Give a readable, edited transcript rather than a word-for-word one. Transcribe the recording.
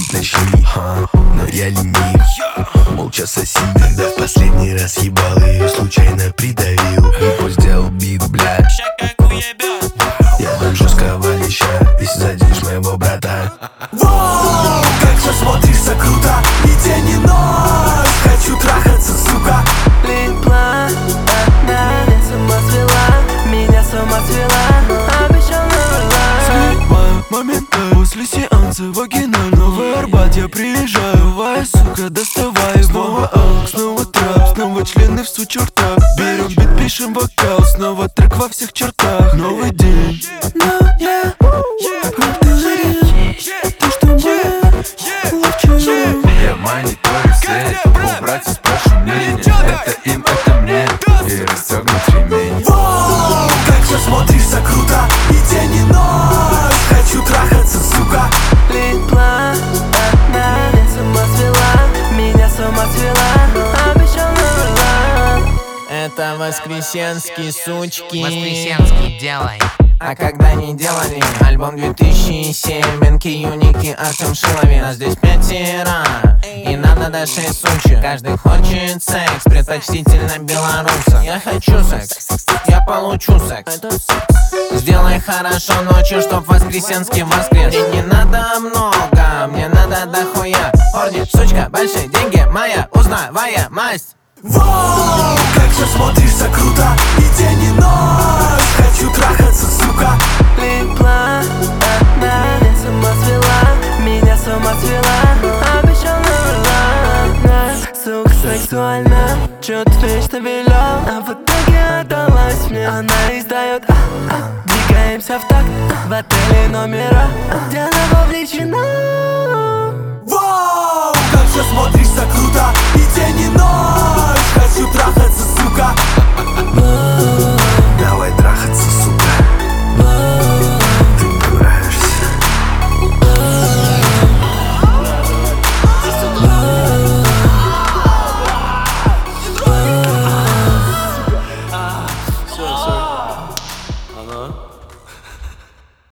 говорит начни, но я ленив. Молча соси, когда в последний раз ебал ее, случайно придавил. И пусть сделал бит, блядь. Я дам жесткого леща, если заденешь моего брата. Воу, как же смотришься круто, и день и ночь хочу трахаться, сука. Липла, она меня с ума свела, меня с ума свела, обещал не Снимаю моменты после сеанса вагинального Арбат. Я приезжаю, давай, сука, доставай. Снова алк, снова трап, снова члены в сучуртах. Берем бит, пишем вокал, снова трек во всех чертах. Новый день, но я повторю то, что мы лучше. Я мониторю сеть, у братьев спрашиваю мнение. Это им, это мне, и расстегнут ремень. Воу, как же смотришься круто, и день и ночь хочу трахаться, сука. Липла, она меня с ума свела, меня с ума свела, обещал не Это воскресенские сучки. Воскресенский, делай. А когда не делали альбом 2007, НК Юники, Артем Шиловин. Нас здесь 5, и надо до 6 сучек. Каждый хочет секс, предпочтительно белорусов. Я хочу секс, я получу секс. Сделай хорошо ночью, чтоб воскресенский воскрес. Мне не надо много, мне надо дохуя. Парни, сучка, большие деньги, моя узнавая масть. Воу, как же смотришься круто, и день и ночь хочу трахаться, сука. Липла, она меня с ума свела, меня с ума свела, обещал не Сука сексуально, чё-то вечно велел, а в итоге отдалась мне. Она издает двигаемся в такт, в отеле номера, где она вовлечена. Воу, как же смотришься круто, и день и ночь